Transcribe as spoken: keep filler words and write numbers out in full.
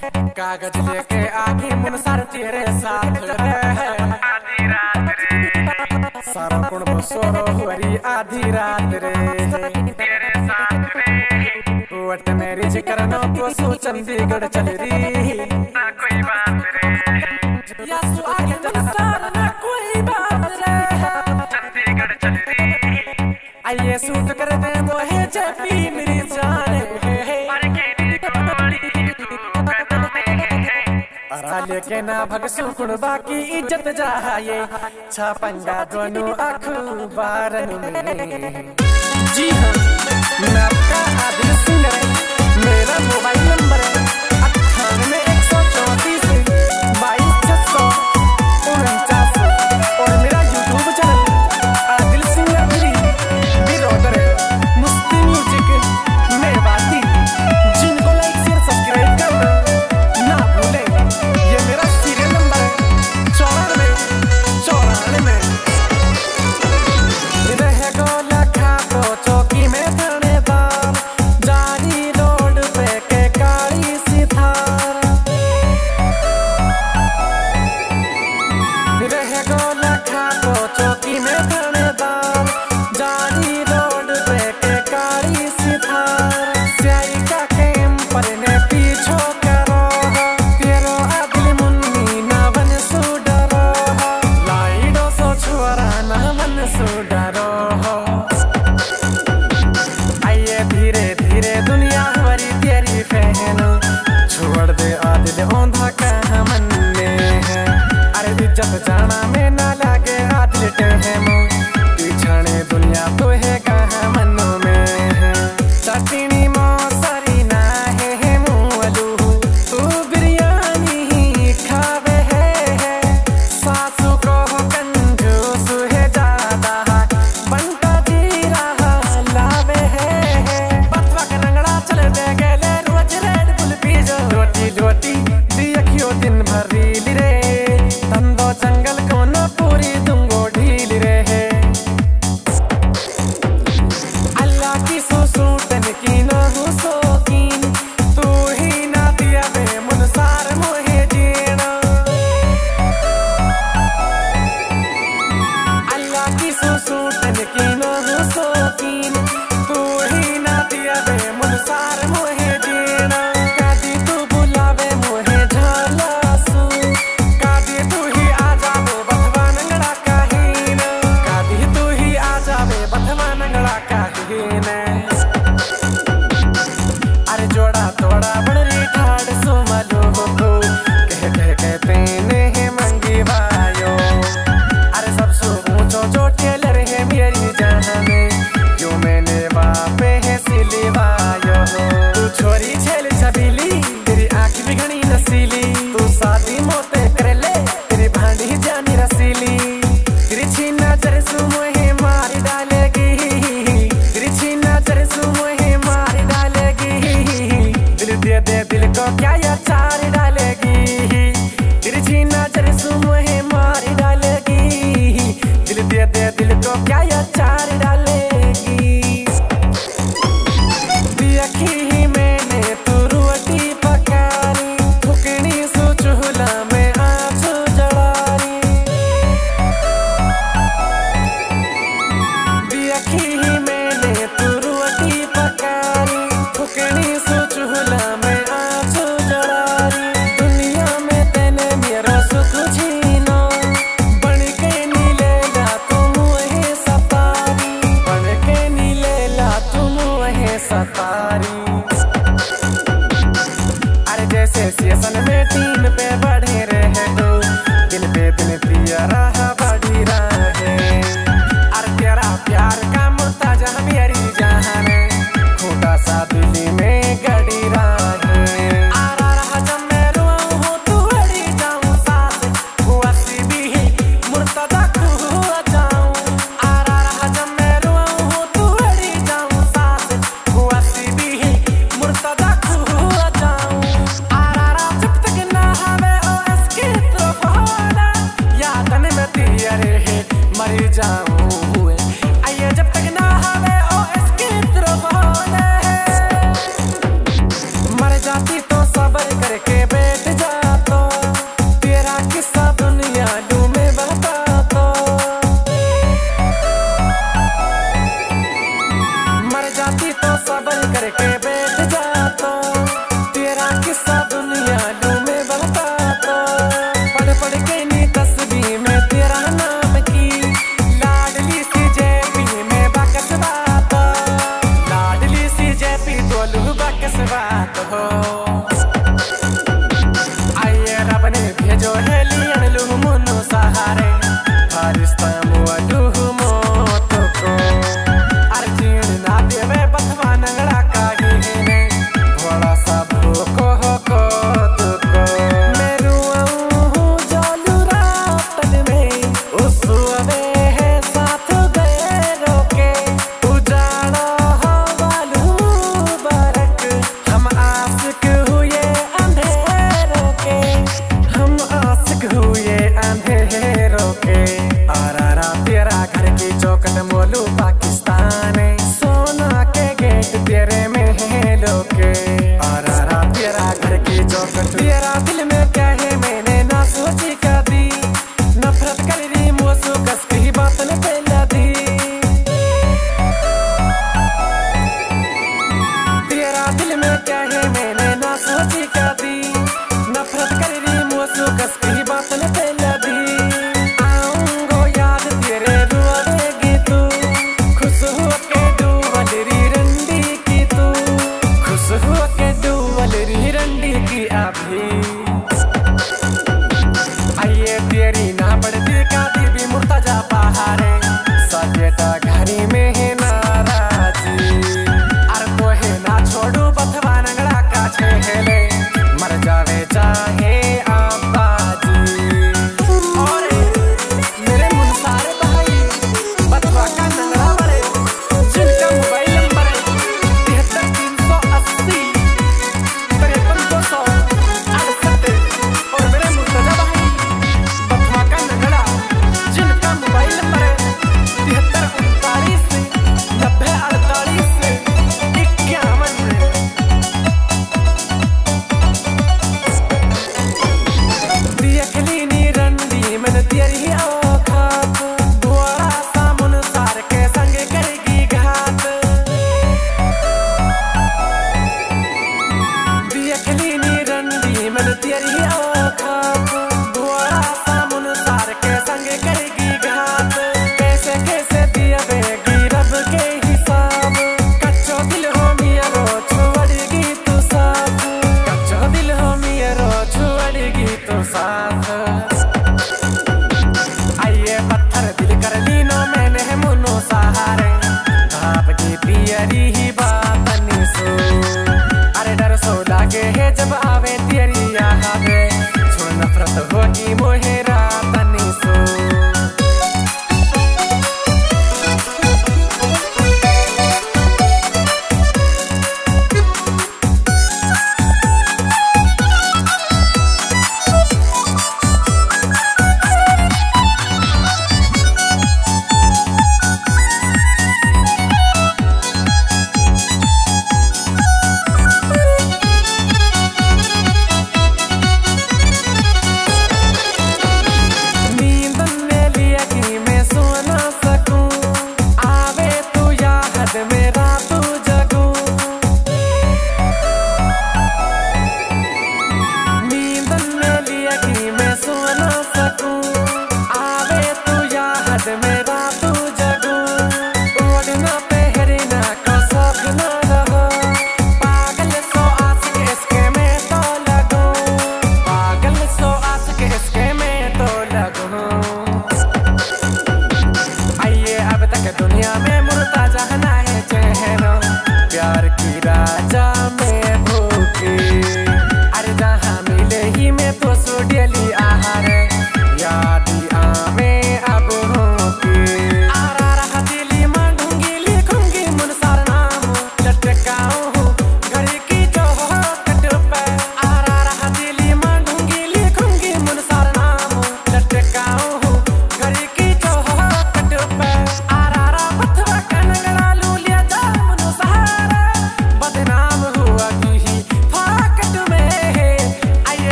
कागज लेके आगे मुनसर तेरे साथ रहे आधी रात रे सारा कुण बसोरो हुरी आधी रात रे तेरे साथ रे वट मेरी जिकरनो तो सो चंडीगढ़ चल रही ना कोई बात रे या सो आगे मुनसर ना कोई बात रे चंडीगढ़ चल रही आइए सूट कर दे मोहे जपी मेरी जान लेके ना भगसु कुण बाकी इज्जत जाए छापंगा दोनों अखबारन में। जी हाँ, मैं आपका आदिल सिंगर है। मेरा मोबाइल नंबर है अट्ठानवे एक सौ चौंतीस बाईस छह सौ उनचास और मेरा YouTube channel Adil singer three बिरौदर है मुस्लिम म्यूजिक में बाती। जिनको लाइक शेयर सब्सक्राइब करना ना भूलें। मेरा सीरियल नंबर है चौरानवे चौरानवे रह गोला खा तो चौकी में थानेदार जानी रोड पे के काली सी थार रह गोला खा तो चौकी में थानेदार जानी रोड पे के काली सी थार स्याही का केम पर ने पीछो इज्जत जाना में ना लागे आदिल टेहमो पीछाने दुनिया तो है कहाँ मनो में है चटनी मो सारी ना है मुअलू तू बिरयानी ही खावे है सासू को कंजूस है ज्यादा बनता जी रहा लावे है बतवा का रंगड़ा चले दे गेले रोज रेड बुल पी जो रोटी रोटी दिखियो दिन भर रील रे जंगल को न पूरी तुमको ढील रहे अल्लाह की सूटन की न हो शौकीन तू ही ना दिया बे मुनसार मोहे जीना अल्लाह की सूटन की न हो शौकीन तू ही ना दिया बे मुनसार मोहे जीना कदी तू बुलावे मोहे झालासू कदी तू ही अरे जोड़ा तोड़ा बड़ी ठाड़ सो मालो हो कह कह कहते ने मंगी भायो अरे सबसे ऊंचो जो टेलर है मेरी जान में जो मैंने बापे है सिलवायो तू छोरी छेल छबीली तेरी आँख भी घनी नसीली तू शादी मोते कर ले तेरी भांडी जानी रसीली तेरी छी नजर सु मोहे मार डालेगी दे दे दिल को क्या ये चार डालेगी तिरछी नजर सु मोहे मार डालेगी दिल दे दे दिल को क्या ये चार डालेगी देखी ही मैंने तू रोटी पकारी फुकनी सो चूल्हा में आँच जड़ारी देखी ही मैंने तू रोटी पकारी फुकनी सो चूल्हा अरे जैसे सीजन में टीम पे बढ़े रहे तो दिन पे दिन पिया रहा बढ़ी रहे अरे तेरा प्यार का मुर्ताजा मेरी जान खोटा सा दिल्ली में गड़ी रहे आरा रहा जब मैं रोऊं हूँ तू अड़ी जाऊं साथ हुआ सी भी मुर्ताजा हुआ जाऊं आरा रहा जब मैं रोऊं हूँ तू अड़ी जाऊं साथ हुआ सी भी मुर्ताजा हुआ जाऊं आरा रहा जब तक ना चौकट तेरा दिल में क्या है मैंने ना सोची कभी नफरत कर रही मोसो कस की बात न पहला दी तेरा दिल में क्या है मैंने ना सोची कभी नफरत कर रही मोसो कस की बात न पहला दी आऊंगो याद तेरे रोएगी तू खुश हो के डूबल री रंडी की तू खुश हो के डूबल री रंडी की अभी आइए तेरी ना बढ़ती का दी भी मुर्ता जा पहाड़े सजेटा घरी में है नाराजी अर तो है ना छोड़ू बथवा नंगड़ा का छेले मर जावे चाहे आबाजी और मेरे मुनसारे भाई बथवा का नंगड़ा बड़े जिनका मोबाइल नंबर है तिहत्तर तीन सौ अस्सी तिरपन दो सौ अड़सठ और मेरे मुर्तजा भाई बथवा का नंगड़ा जिनका मोबाइल नंबर है तिहत्तर उनतालीस नब्बे अड़तालीस इक्यावन दियखली नी रंडी मन तेरी औखात द्वारा सामुन सार के संग करेगी घात दियखली नी रंडी मन तेरी औखात